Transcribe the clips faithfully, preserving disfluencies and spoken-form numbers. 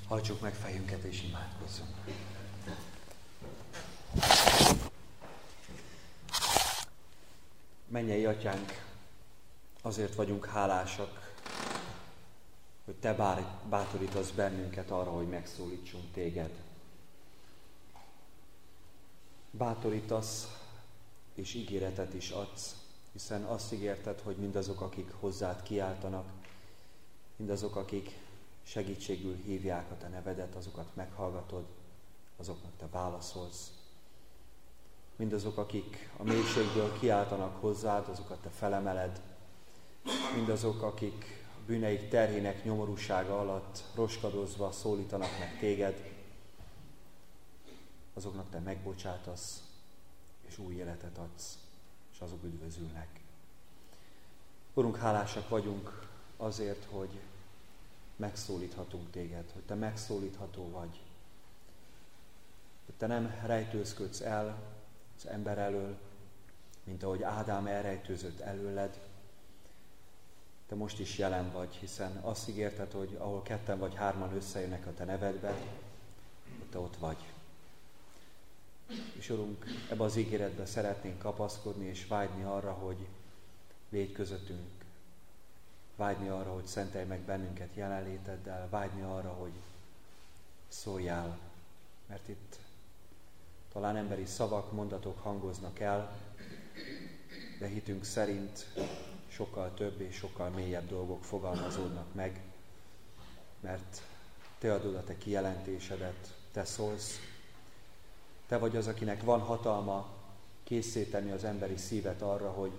Hajtsuk meg fejünket és imádkozzunk. Mennyei Atyánk, azért vagyunk hálásak, hogy Te bátorítasz bennünket arra, hogy megszólítsunk Téged. Bátorítasz és ígéretet is adsz, hiszen azt ígérted, hogy mindazok, akik hozzád kiáltanak, mindazok, akik segítségül hívják a Te nevedet, azokat meghallgatod, azoknak Te válaszolsz. Mindazok, akik a mélységből kiáltanak hozzád, azokat Te felemeled. Mindazok, akik a bűneik terhének nyomorúsága alatt roskadozva szólítanak meg Téged, azoknak Te megbocsátasz, és új életet adsz, és azok üdvözülnek. Urunk, hálásak vagyunk azért, hogy megszólíthatunk Téged, hogy Te megszólítható vagy. Hogy Te nem rejtőzködsz el az ember elől, mint ahogy Ádám elrejtőzött előled. Te most is jelen vagy, hiszen azt ígérted, hogy ahol ketten vagy hárman összejönnek a Te nevedbe, hogy Te ott vagy. És Urunk, ebbe az ígéretbe szeretnénk kapaszkodni és vágyni arra, hogy légy közöttünk. Vágyni arra, hogy szentelj meg bennünket jelenléteddel, vágyni arra, hogy szóljál, mert itt talán emberi szavak, mondatok hangoznak el, de hitünk szerint sokkal több és sokkal mélyebb dolgok fogalmazódnak meg, mert Te adod a Te kijelentésedet, Te szólsz. Te vagy az, akinek van hatalma készíteni az emberi szívet arra, hogy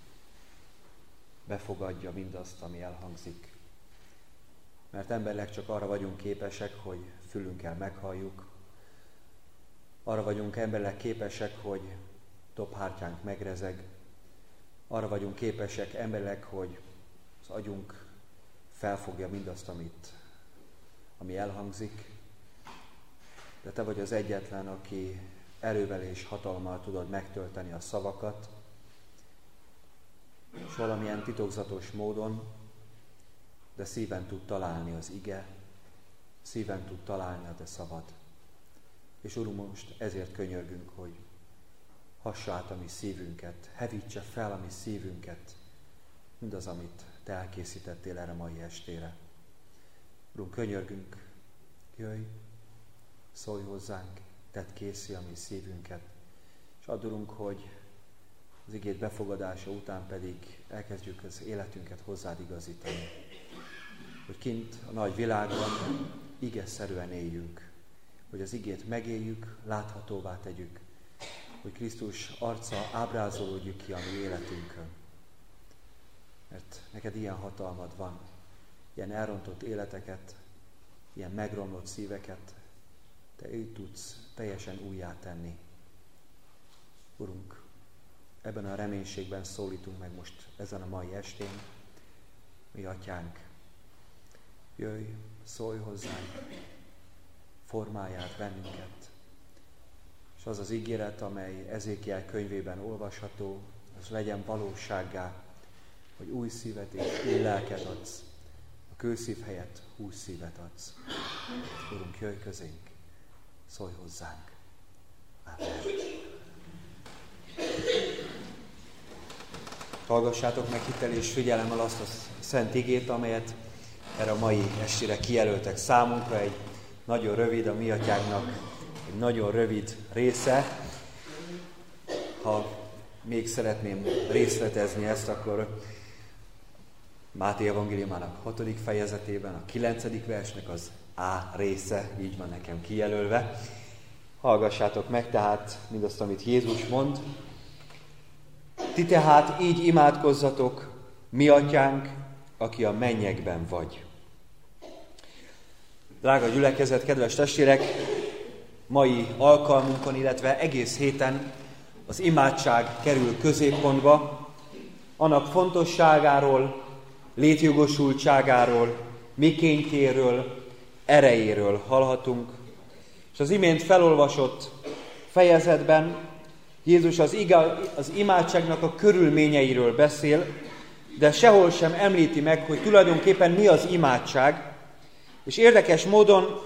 befogadja mindazt, ami elhangzik. Mert emberileg csak arra vagyunk képesek, hogy fülünkkel meghalljuk. Arra vagyunk emberileg képesek, hogy dobhártyánk megrezeg. Arra vagyunk képesek emberileg, hogy az agyunk felfogja mindazt, amit, ami elhangzik. De Te vagy az egyetlen, aki erővel és hatalommal tudod megtölteni a szavakat, és valamilyen titokzatos módon, de szíven tud találni az ige, szíven tud találni a Te szavad. És Urunk, most ezért könyörgünk, hogy hassa át a mi szívünket, hevítse fel a mi szívünket, mindaz, amit Te elkészítettél erre mai estére. Urunk, könyörgünk, jöjj, szólj hozzánk, tedd készé a mi szívünket, és add, Urunk, hogy az igéd befogadása után pedig elkezdjük az életünket hozzád igazítani. Hogy kint a nagy világban igeszerűen éljünk, hogy az igét megéljük, láthatóvá tegyük, hogy Krisztus arca ábrázolódjuk ki a mi életünkön. Mert neked ilyen hatalmad van, ilyen elrontott életeket, ilyen megromlott szíveket, Te így tudsz teljesen újjá tenni. Urunk, ebben a reménységben szólítunk meg most ezen a mai estén. Mi Atyánk, jöjj, szólj hozzánk, formálj át bennünket. És az az ígéret, amely Ezékiel könyvében olvasható, az legyen valósággá, hogy új szívet és új lelket adsz, a kőszív helyett hús szívet adsz. Urunk, jöjj közénk, szólj hozzánk. Amen. Hallgassátok meg hittel és figyelemmel azt a szent igét, amelyet erre a mai estére kijelöltek számunkra. Egy nagyon rövid, a mi Atyánknak egy nagyon rövid része. Ha még szeretném részletezni ezt, akkor Máté evangéliumának hatodik fejezetében, a kilencedik versnek az A része, így van nekem kijelölve. Hallgassátok meg tehát mindazt, amit Jézus mond. Ti tehát így imádkozzatok, mi Atyánk, aki a mennyekben vagy. Drága gyülekezet, kedves testvérek, mai alkalmunkon, illetve egész héten az imádság kerül középpontba, annak fontosságáról, létjogosultságáról, mikéntjéről, erejéről hallhatunk. És az imént felolvasott fejezetben Jézus az, iga, az imádságnak a körülményeiről beszél, de sehol sem említi meg, hogy tulajdonképpen mi az imádság, és érdekes módon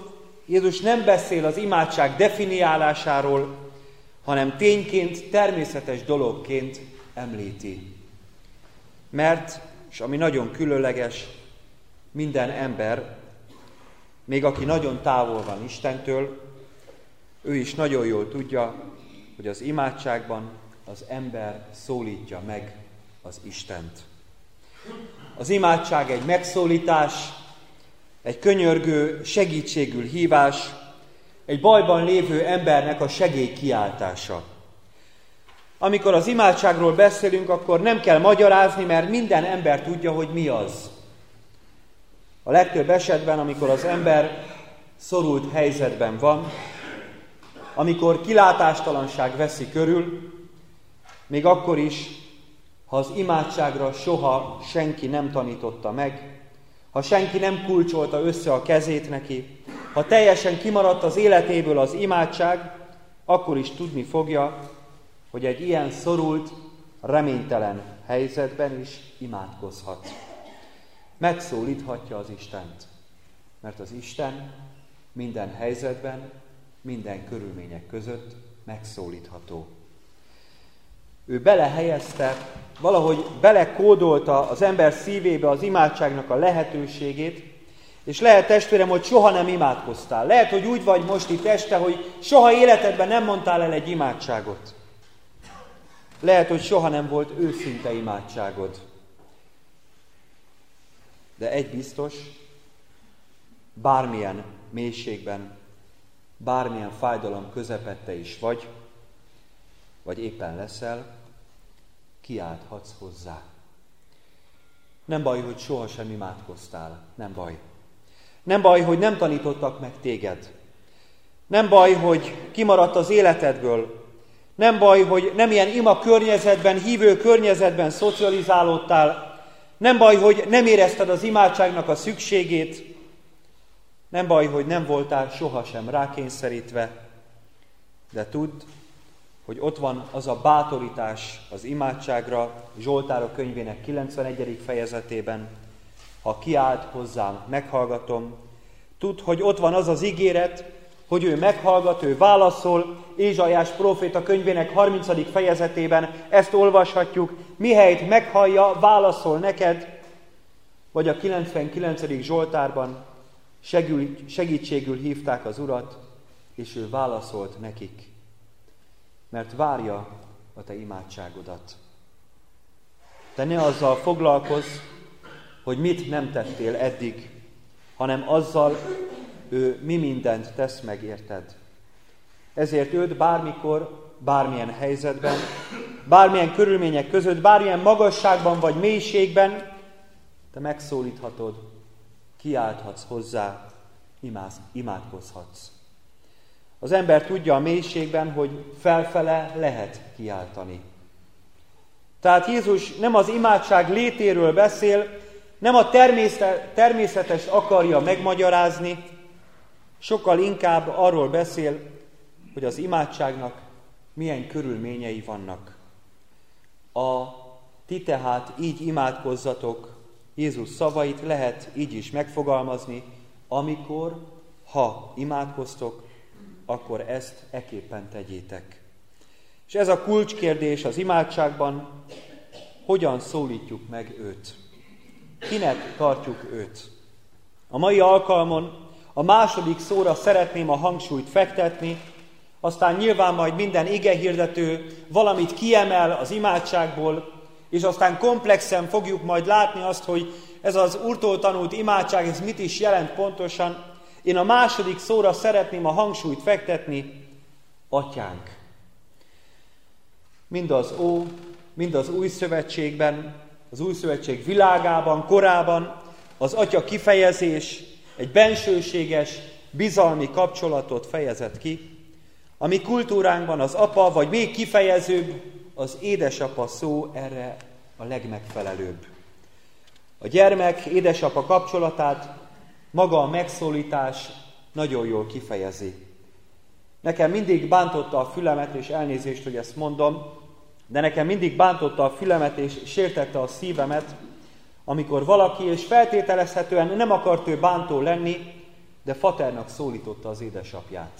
Jézus nem beszél az imádság definiálásáról, hanem tényként, természetes dologként említi. Mert, és ami nagyon különleges, minden ember, még aki nagyon távol van Istentől, ő is nagyon jól tudja, hogy az imádságban az ember szólítja meg az Istent. Az imádság egy megszólítás, egy könyörgő, segítségül hívás, egy bajban lévő embernek a segélykiáltása. Amikor az imádságról beszélünk, akkor nem kell magyarázni, mert minden ember tudja, hogy mi az. A legtöbb esetben, amikor az ember szorult helyzetben van, amikor kilátástalanság veszi körül, még akkor is, ha az imádságra soha senki nem tanította meg, ha senki nem kulcsolta össze a kezét neki, ha teljesen kimaradt az életéből az imádság, akkor is tudni fogja, hogy egy ilyen szorult, reménytelen helyzetben is imádkozhat. Megszólíthatja az Istent, mert az Isten minden helyzetben, minden körülmények között megszólítható. Ő belehelyezte, valahogy belekódolta az ember szívébe az imádságnak a lehetőségét, és lehet, testvérem, hogy soha nem imádkoztál. Lehet, hogy úgy vagy most itt este, hogy soha életedben nem mondtál el egy imádságot. Lehet, hogy soha nem volt őszinte imádságod. De egy biztos, bármilyen mélységben, bármilyen fájdalom közepette is vagy, vagy éppen leszel, kiálthatsz hozzá. Nem baj, hogy sohasem imádkoztál, nem baj. Nem baj, hogy nem tanítottak meg téged. Nem baj, hogy kimaradt az életedből. Nem baj, hogy nem ilyen ima környezetben, hívő környezetben szocializálódtál. Nem baj, hogy nem érezted az imádságnak a szükségét. Nem baj, hogy nem voltál sohasem rákényszerítve. De tudd, hogy ott van az a bátorítás az imádságra, Zsoltárok könyvének kilencvenegyedik fejezetében, ha kiált hozzám, meghallgatom. Tudd, hogy ott van az az ígéret, hogy ő meghallgat, ő válaszol. Ézsaiás próféta könyvének harmincadik fejezetében ezt olvashatjuk, mihelyt meghallja, válaszol neked. Vagy a kilencvenkilencedik Zsoltárban segítségül hívták az Urat, és ő válaszolt nekik. Mert várja a te imádságodat. Te ne azzal foglalkozz, hogy mit nem tettél eddig, hanem azzal, ő mi mindent tesz meg érted. Ezért őt bármikor, bármilyen helyzetben, bármilyen körülmények között, bármilyen magasságban vagy mélységben, te megszólíthatod, kiálthatsz hozzá, imáz, imádkozhatsz. Az ember tudja a mélységben, hogy felfele lehet kiáltani. Tehát Jézus nem az imádság létéről beszél, nem a természetest akarja megmagyarázni, sokkal inkább arról beszél, hogy az imádságnak milyen körülményei vannak. A ti tehát így imádkozzatok, Jézus szavait lehet így is megfogalmazni, amikor, ha imádkoztok, akkor ezt eképpen tegyétek. És ez a kulcskérdés az imádságban, hogyan szólítjuk meg őt? Kinek tartjuk őt? A mai alkalmon a második szóra szeretném a hangsúlyt fektetni, aztán nyilván majd minden igehirdető valamit kiemel az imádságból, és aztán komplexen fogjuk majd látni azt, hogy ez az Úrtól tanult imádság, ez mit is jelent pontosan. Én a második szóra szeretném a hangsúlyt fektetni, Atyánk. Mind az Ó, mind az Új Szövetségben, az Új Szövetség világában, korában az Atya kifejezés egy bensőséges, bizalmi kapcsolatot fejezett ki. A mi kultúránkban az apa, vagy még kifejezőbb, az édesapa szó erre a legmegfelelőbb. A gyermek édesapa kapcsolatát maga a megszólítás nagyon jól kifejezi. Nekem mindig bántotta a fülemet, és elnézést, hogy ezt mondom, de nekem mindig bántotta a fülemet, és sértette a szívemet, amikor valaki, és feltételezhetően nem akart ő bántó lenni, de Faternak szólította az édesapját.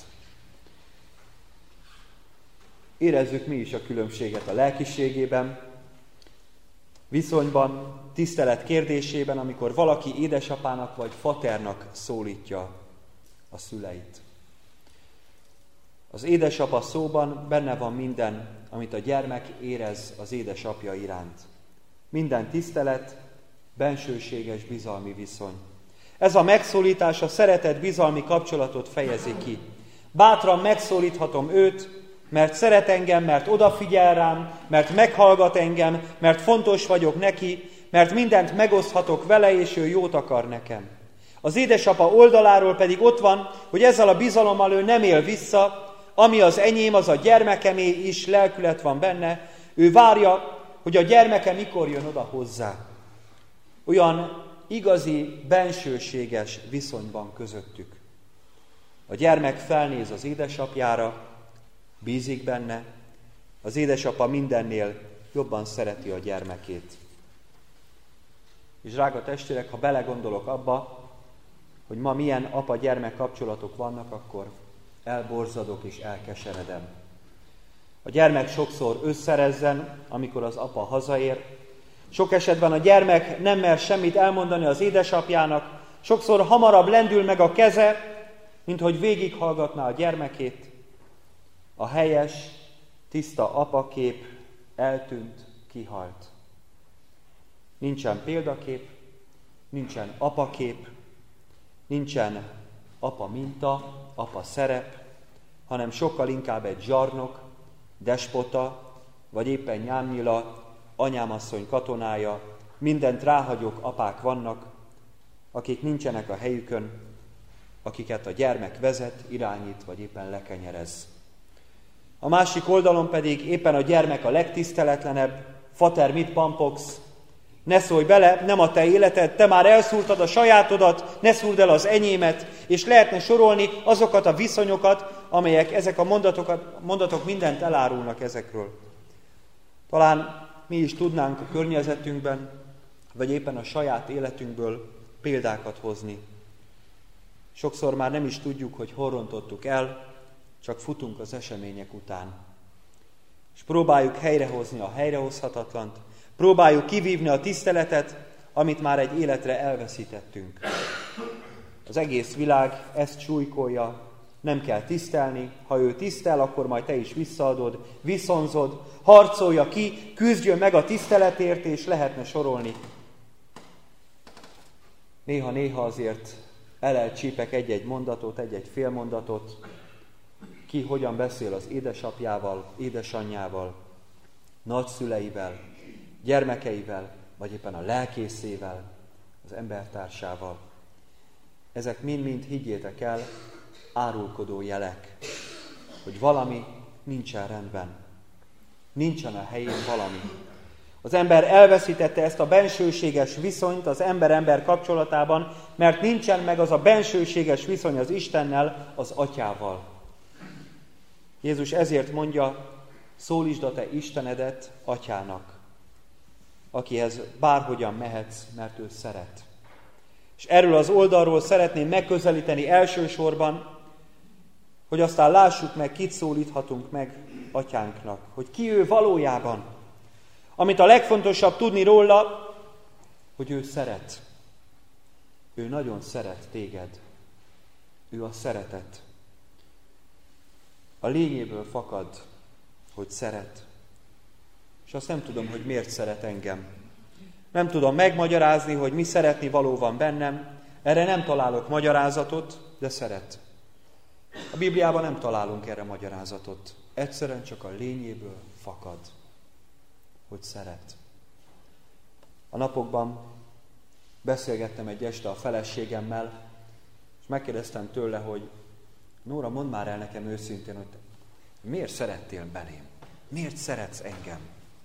Érezzük mi is a különbséget a lelkiségében, viszonyban, tisztelet kérdésében, amikor valaki édesapának vagy Faternak szólítja a szüleit. Az édesapa szóban benne van minden, amit a gyermek érez az édesapja iránt. Minden tisztelet, bensőséges bizalmi viszony. Ez a megszólítás a szeretet bizalmi kapcsolatot fejezi ki. Bátran megszólíthatom őt, mert szeret engem, mert odafigyel rám, mert meghallgat engem, mert fontos vagyok neki, mert mindent megoszthatok vele, és ő jót akar nekem. Az édesapa oldaláról pedig ott van, hogy ezzel a bizalommal ő nem él vissza, ami az enyém, az a gyermekemé is, lelkület van benne, ő várja, hogy a gyermeke mikor jön oda hozzá. Olyan igazi, bensőséges viszonyban közöttük. A gyermek felnéz az édesapjára, bízik benne, az édesapa mindennél jobban szereti a gyermekét. És drága testvérek, ha belegondolok abba, hogy ma milyen apa-gyermek kapcsolatok vannak, akkor elborzadok és elkeseredem. A gyermek sokszor összerezzen, amikor az apa hazaér. Sok esetben a gyermek nem mer semmit elmondani az édesapjának, sokszor hamarabb lendül meg a keze, mint hogy végighallgatná a gyermekét. A helyes, tiszta apakép eltűnt, kihalt. Nincsen példakép, nincsen apakép, nincsen apa minta, apa szerep, hanem sokkal inkább egy zsarnok, despota, vagy éppen nyámnyila, anyámasszony katonája, mindent ráhagyók apák vannak, akik nincsenek a helyükön, akiket a gyermek vezet, irányít, vagy éppen lekenyerez. A másik oldalon pedig éppen a gyermek a legtiszteletlenebb, Fater, mit pampogsz? Ne szólj bele, nem a te életed, te már elszúrtad a sajátodat, ne szúrd el az enyémet, és lehetne sorolni azokat a viszonyokat, amelyek ezek a mondatokat, mondatok mindent elárulnak ezekről. Talán mi is tudnánk a környezetünkben, vagy éppen a saját életünkből példákat hozni. Sokszor már nem is tudjuk, hogy hol rontottuk el, csak futunk az események után. És próbáljuk helyrehozni a helyrehozhatatlant, próbáljuk kivívni a tiszteletet, amit már egy életre elveszítettünk. Az egész világ ezt súlykolja, nem kell tisztelni, ha ő tisztel, akkor majd te is visszaadod, viszonzod, harcolja ki, küzdjön meg a tiszteletért, és lehetne sorolni. Néha-néha azért elelcsípek egy-egy mondatot, egy-egy félmondatot, ki hogyan beszél az édesapjával, édesanyjával, nagyszüleivel, gyermekeivel, vagy éppen a lelkészével, az embertársával. Ezek mind-mind, higgyétek el, árulkodó jelek, hogy valami nincsen rendben. Nincsen a helyén valami. Az ember elveszítette ezt a bensőséges viszonyt az ember-ember kapcsolatában, mert nincsen meg az a bensőséges viszony az Istennel, az Atyával. Jézus ezért mondja, szólítsd a te Istenedet Atyának, akihez bárhogyan mehetsz, mert ő szeret. És erről az oldalról szeretném megközelíteni elsősorban, hogy aztán lássuk meg, kit szólíthatunk meg Atyánknak, hogy ki ő valójában. Amit a legfontosabb tudni róla, hogy ő szeret. Ő nagyon szeret téged. Ő a szeretet. A lényéből fakad, hogy szeret. És azt nem tudom, hogy miért szeret engem. Nem tudom megmagyarázni, hogy mi szeretni való van bennem. Erre nem találok magyarázatot, de szeret. A Bibliában nem találunk erre magyarázatot. Egyszerűen csak a lényéből fakad, hogy szeret. A napokban beszélgettem egy este a feleségemmel, és megkérdeztem tőle, hogy Nóra, mondd már el nekem őszintén, hogy miért szerettél belém? Miért szeretsz engem?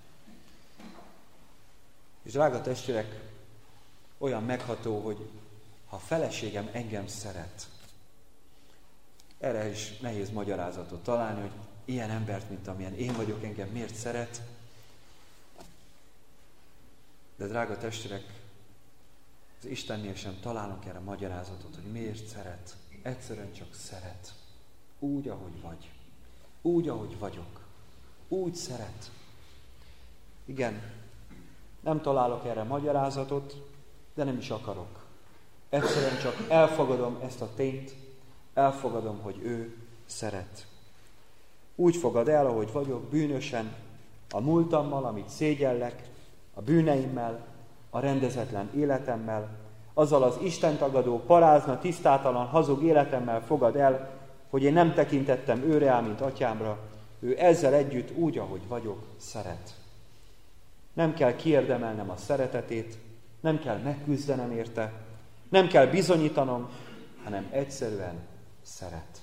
És drága testvérek, olyan megható, hogy ha a feleségem engem szeret, erre is nehéz magyarázatot találni, hogy ilyen embert, mint amilyen én vagyok, engem miért szeret. De drága testvérek, az Istennél sem találunk erre magyarázatot, hogy miért szeret. Egyszerűen csak szeret. Úgy, ahogy vagy. Úgy, ahogy vagyok. Úgy szeret. Igen, nem találok erre magyarázatot, de nem is akarok. Egyszerűen csak elfogadom ezt a tényt, elfogadom, hogy ő szeret. Úgy fogad el, ahogy vagyok, bűnösen, a múltammal, amit szégyellek, a bűneimmel, a rendezetlen életemmel, azzal az istentagadó, parázna, tisztátalan, hazug életemmel fogad el, hogy én nem tekintettem őre ám, mint atyámra, ő ezzel együtt úgy, ahogy vagyok, szeret. Nem kell kiérdemelnem a szeretetét, nem kell megküzdenem érte, nem kell bizonyítanom, hanem egyszerűen szeret.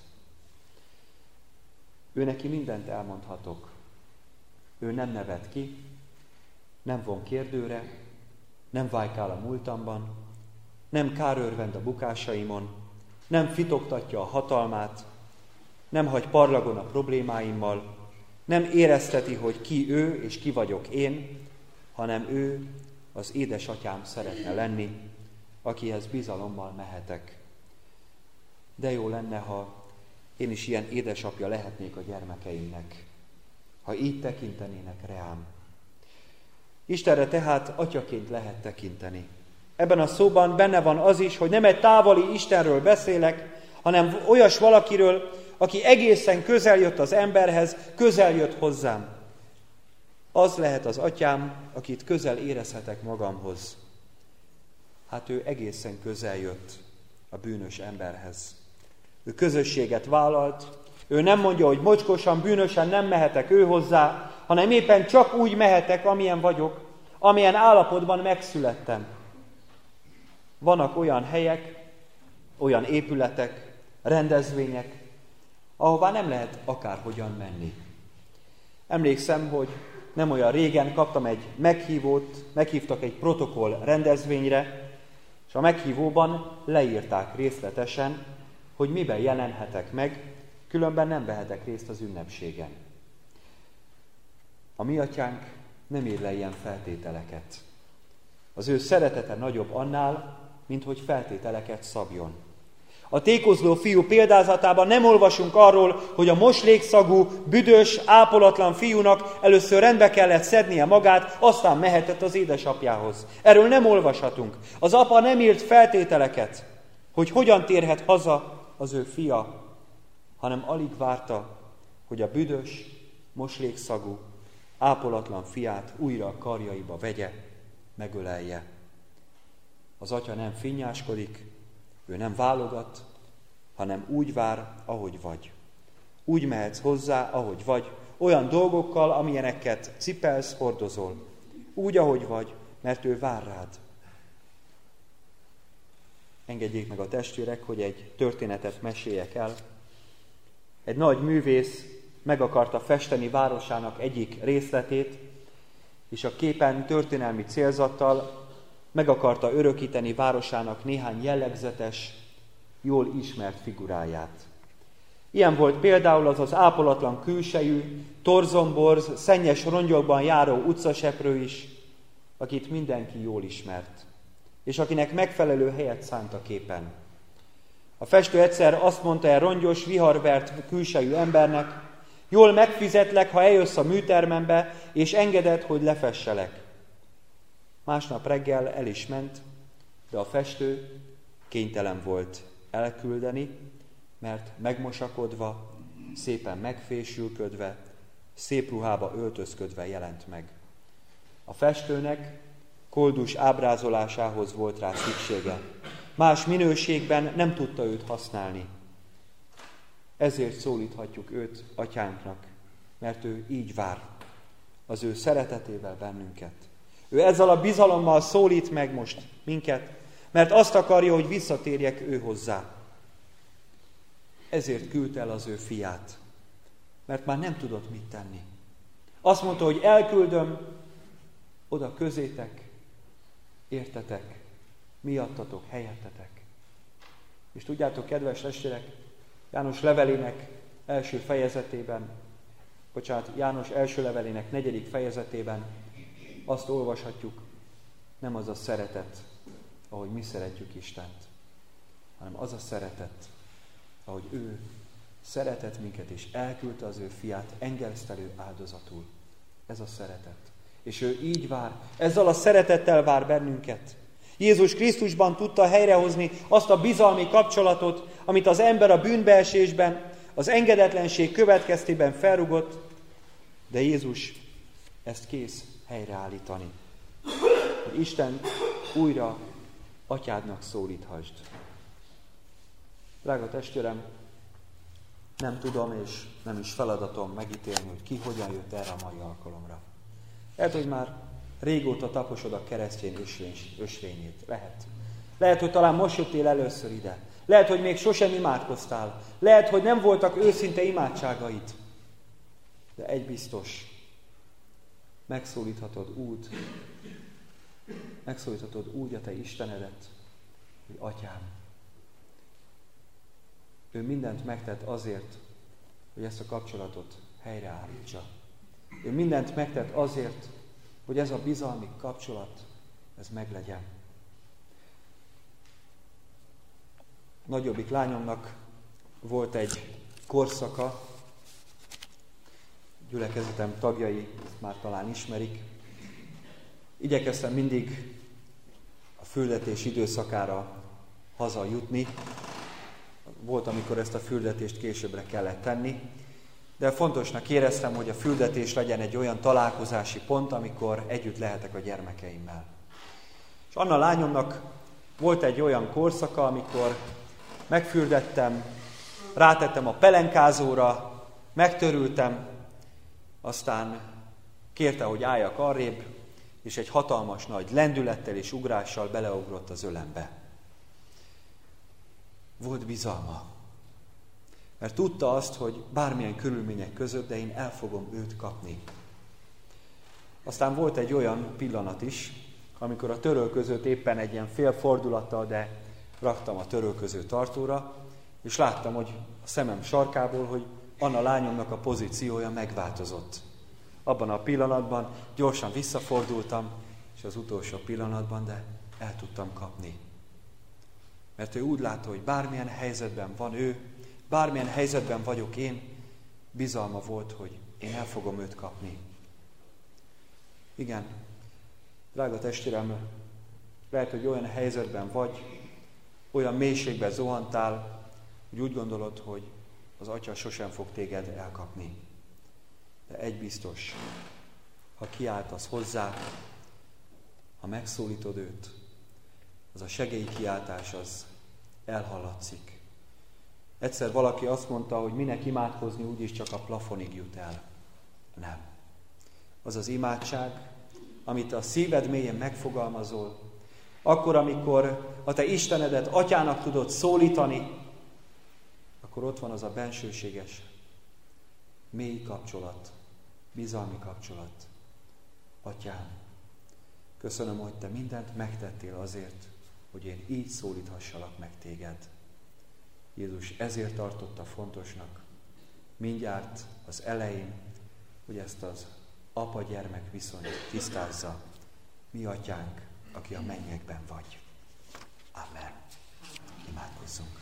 Ő neki mindent elmondhatok. Ő nem nevet ki, nem von kérdőre, nem vájkál a múltamban, nem kárőrvend a bukásaimon, nem fitoktatja a hatalmát, nem hagy parlagon a problémáimmal, nem érezteti, hogy ki ő és ki vagyok én, hanem ő, az édesatyám szeretne lenni, akihez bizalommal mehetek. De jó lenne, ha én is ilyen édesapja lehetnék a gyermekeimnek, ha így tekintenének rám. Istenre tehát atyaként lehet tekinteni. Ebben a szóban benne van az is, hogy nem egy távoli Istenről beszélek, hanem olyas valakiről, aki egészen közel jött az emberhez, közel jött hozzám. Az lehet az atyám, akit közel érezhetek magamhoz. Hát ő egészen közel jött a bűnös emberhez. Ő közösséget vállalt, ő nem mondja, hogy mocskosan, bűnösen nem mehetek ő hozzá, hanem éppen csak úgy mehetek, amilyen vagyok, amilyen állapotban megszülettem. Vannak olyan helyek, olyan épületek, rendezvények, ahová nem lehet akárhogyan menni. Emlékszem, hogy nem olyan régen kaptam egy meghívót, meghívtak egy protokoll rendezvényre, és a meghívóban leírták részletesen, hogy miben jelenhetek meg, különben nem vehetek részt az ünnepségen. A mi atyánk nem ír le ilyen feltételeket. Az ő szeretete nagyobb annál, mint hogy feltételeket szabjon. A tékozló fiú példázatában nem olvasunk arról, hogy a moslékszagú, büdös, ápolatlan fiúnak először rendbe kellett szednie magát, aztán mehetett az édesapjához. Erről nem olvashatunk. Az apa nem írt feltételeket, hogy hogyan térhet haza az ő fia, hanem alig várta, hogy a büdös, moslékszagú, ápolatlan fiát újra a karjaiba vegye, megölelje. Az atya nem finnyáskodik, ő nem válogat, hanem úgy vár, ahogy vagy. Úgy mehetsz hozzá, ahogy vagy, olyan dolgokkal, amilyeneket cipelsz, hordozol. Úgy, ahogy vagy, mert ő vár rád. Engedjék meg a testvérek, hogy egy történetet meséljek el. Egy nagy művész meg akarta festeni városának egyik részletét, és a képen történelmi célzattal meg akarta örökíteni városának néhány jellegzetes, jól ismert figuráját. Ilyen volt például az az ápolatlan külsejű, torzomborz, szennyes rongyokban járó utcaseprő is, akit mindenki jól ismert, és akinek megfelelő helyet szánt a képen. A festő egyszer azt mondta el rongyos, viharvert külsejű embernek, jól megfizetlek, ha eljössz a műtermembe, és engeded, hogy lefesselek. Másnap reggel el is ment, de a festő kénytelen volt elküldeni, mert megmosakodva, szépen megfésülködve, szép ruhába öltözködve jelent meg. A festőnek koldus ábrázolásához volt rá szüksége. Más minőségben nem tudta őt használni. Ezért szólíthatjuk őt atyánknak, mert ő így vár az ő szeretetével bennünket. Ő ezzel a bizalommal szólít meg most minket, mert azt akarja, hogy visszatérjek ő hozzá. Ezért küldte el az ő fiát, mert már nem tudott mit tenni. Azt mondta, hogy elküldöm oda közétek, értetek, miattatok, helyettetek. És tudjátok, kedves testvérek, János levelének első fejezetében, bocsánat, János első levelének negyedik fejezetében azt olvashatjuk, nem az a szeretet, ahogy mi szeretjük Istent, hanem az a szeretet, ahogy ő szeretett minket, és elküldte az ő fiát engesztelő áldozatul. Ez a szeretet. És ő így vár, ezzel a szeretettel vár bennünket. Jézus Krisztusban tudta helyrehozni azt a bizalmi kapcsolatot, amit az ember a bűnbeesésben, az engedetlenség következtében felrugott, de Jézus ezt kész helyreállítani. Hogy Isten újra atyádnak szólíthasd. Drága testvérem, nem tudom és nem is feladatom megítélni, hogy ki hogyan jött erre a mai alkalomra. Lehet, hogy már régóta taposod a keresztény ösvényét. Lehet. Lehet, hogy talán most jöttél először ide. Lehet, hogy még sosem imádkoztál. Lehet, hogy nem voltak őszinte imádságaid. De egy biztos, megszólíthatod úgy, megszólíthatod úgy a te Istenedet, hogy Atyám. Ő mindent megtett azért, hogy ezt a kapcsolatot helyreállítsa. Ő mindent megtett azért, hogy ez a bizalmi kapcsolat, ez meglegyen. Nagyobbik lányomnak volt egy korszaka, gyülekezetem tagjai már talán ismerik. Igyekeztem mindig a fürdetés időszakára hazajutni. Volt, amikor ezt a fürdetést későbbre kellett tenni, de fontosnak éreztem, hogy a fürdetés legyen egy olyan találkozási pont, amikor együtt lehetek a gyermekeimmel. És Anna lányomnak volt egy olyan korszaka, amikor megfürdettem, rátettem a pelenkázóra, megtörültem, aztán kérte, hogy álljak arrébb, és egy hatalmas nagy lendülettel és ugrással beleugrott az ölembe. Volt bizalma, mert tudta azt, hogy bármilyen körülmények között, de én el fogom őt kapni. Aztán volt egy olyan pillanat is, amikor a törölközőt éppen egy ilyen fél fordulattal, de raktam a törölköző tartóra, és láttam, hogy a szemem sarkából, hogy Anna lányomnak a pozíciója megváltozott. Abban a pillanatban gyorsan visszafordultam, és az utolsó pillanatban, de el tudtam kapni. Mert ő úgy látta, hogy bármilyen helyzetben van ő, bármilyen helyzetben vagyok én, bizalma volt, hogy én el fogom őt kapni. Igen, drága testvérem, lehet, hogy olyan helyzetben vagy, olyan mélységben zuhantál, hogy úgy gondolod, hogy az Atya sosem fog téged elkapni. De egy biztos, ha kiáltasz hozzá, ha megszólítod őt, az a segélykiáltás az elhallatszik. Egyszer valaki azt mondta, hogy minek imádkozni, úgyis csak a plafonig jut el. Nem. Az az imádság, amit a szíved mélyen megfogalmazol, akkor, amikor a te Istenedet Atyának tudod szólítani, akkor ott van az a bensőséges, mély kapcsolat, bizalmi kapcsolat. Atyám, köszönöm, hogy te mindent megtettél azért, hogy én így szólíthassalak meg téged. Jézus ezért tartotta fontosnak mindjárt az elején, hogy ezt az apa-gyermek viszonyt tisztázza. Mi Atyánk, aki a mennyekben vagy. Amen. Imádkozzunk.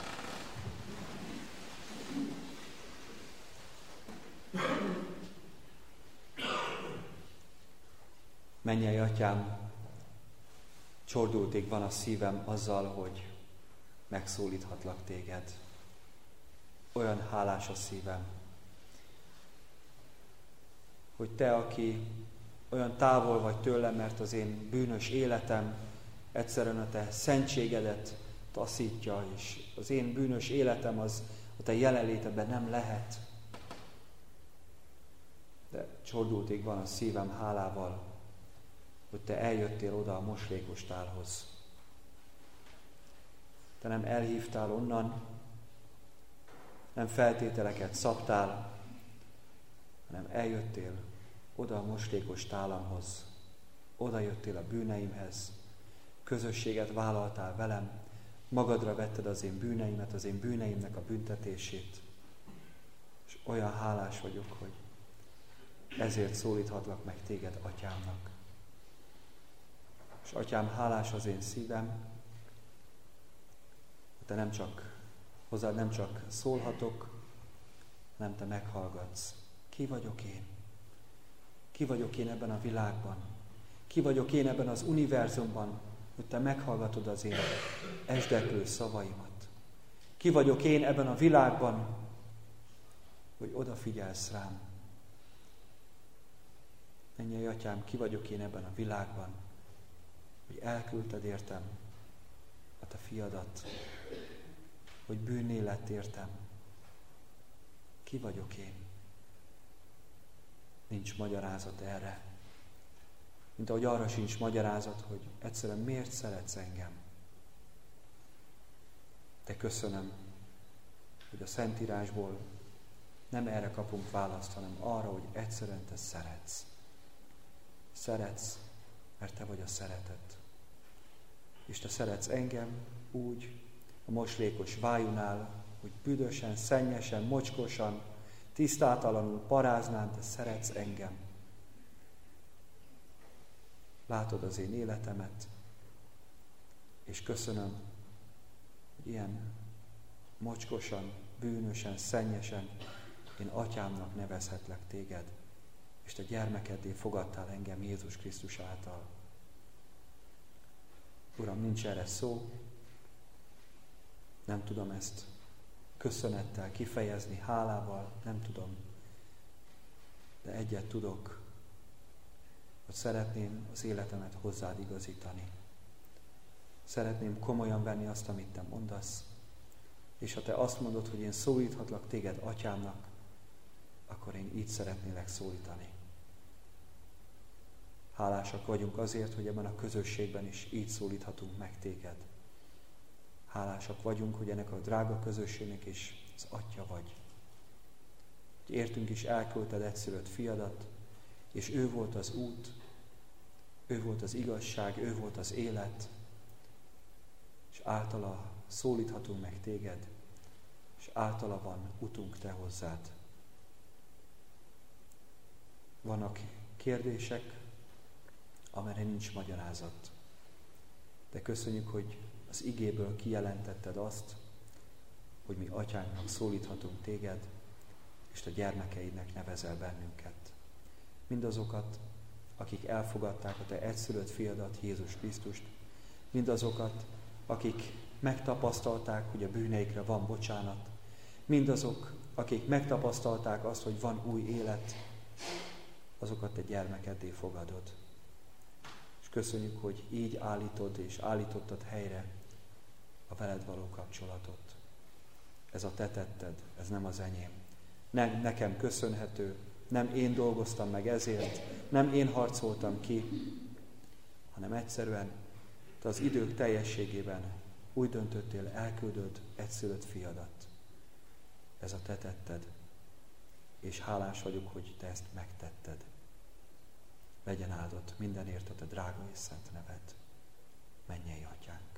Mennyei Atyám, csordultig van a szívem azzal, hogy megszólíthatlak téged. Olyan hálás a szívem, hogy te, aki olyan távol vagy tőlem, mert az én bűnös életem egyszerűen a te szentségedet taszítja, és az én bűnös életem az a te jelenlétedben nem lehet. De csordultig van a szívem hálával, hogy te eljöttél oda a moslékos tálhoz. Te nem elhívtál onnan, nem feltételeket szabtál, hanem eljöttél oda a moslékos tálamhoz, oda jöttél a bűneimhez, közösséget vállaltál velem, magadra vetted az én bűneimet, az én bűneimnek a büntetését, és olyan hálás vagyok, hogy ezért szólíthatlak meg téged Atyámnak. És Atyám, hálás az én szívem, Te nem csak, hozzád nem csak szólhatok, hanem Te meghallgatsz. Ki vagyok én? Ki vagyok én ebben a világban? Ki vagyok én ebben az univerzumban, hogy Te meghallgatod az én esdeklő szavaimat? Ki vagyok én ebben a világban, hogy odafigyelsz rám? Mennyei Atyám, ki vagyok én ebben a világban, hogy elküldted értem a Te fiadat, hogy bűnné lett értem. Ki vagyok én? Nincs magyarázat erre. Mint ahogy arra sincs magyarázat, hogy egyszerűen miért szeretsz engem. De köszönöm, hogy a Szentírásból nem erre kapunk választ, hanem arra, hogy egyszerűen Te szeretsz. Szeretsz, mert Te vagy a szeretet. És Te szeretsz engem úgy, a moslékos vájunál, hogy büdösen, szennyesen, mocskosan, tisztátalanul, paráznán Te szeretsz engem. Látod az én életemet, és köszönöm, hogy ilyen mocskosan, bűnösen, szennyesen én Atyámnak nevezhetlek Téged, és Te gyermekeddé fogadtál engem Jézus Krisztus által. Uram, nincs erre szó, nem tudom ezt köszönettel kifejezni, hálával, nem tudom, de egyet tudok, hogy szeretném az életemet hozzád igazítani. Szeretném komolyan venni azt, amit Te mondasz, és ha Te azt mondod, hogy én szólíthatlak Téged Atyámnak, akkor én így szeretnélek szólítani. Hálásak vagyunk azért, hogy ebben a közösségben is így szólíthatunk meg Téged. Hálásak vagyunk, hogy ennek a drága közösségnek is az Atya vagy. Hogy értünk is elküldted egyszülött fiadat, és ő volt az út, ő volt az igazság, ő volt az élet, és általa szólíthatunk meg Téged, és általa van utunk Te hozzád. Vannak kérdések, amelyre nincs magyarázat. De köszönjük, hogy az igéből kijelentetted azt, hogy mi Atyánknak szólíthatunk Téged, és Te gyermekeidnek nevezel bennünket. Mindazokat, akik elfogadták a Te egyszülött fiadat, Jézus Krisztust, mindazokat, akik megtapasztalták, hogy a bűneikre van bocsánat, mindazok, akik megtapasztalták azt, hogy van új élet, azokat Te gyermekeddé fogadod. És köszönjük, hogy így állítod és állítottad helyre a veled való kapcsolatot. Ez a Te tetted, ez nem az enyém. Nem nekem köszönhető, nem én dolgoztam meg ezért, nem én harcoltam ki, hanem egyszerűen Te az idők teljességében úgy döntöttél, elküldöd egyszülött fiadat. Ez a Te tetted, és hálás vagyok, hogy Te ezt megtetted. Legyen áldott mindenért a Te drága és szent neved. Mennyei Atyánk!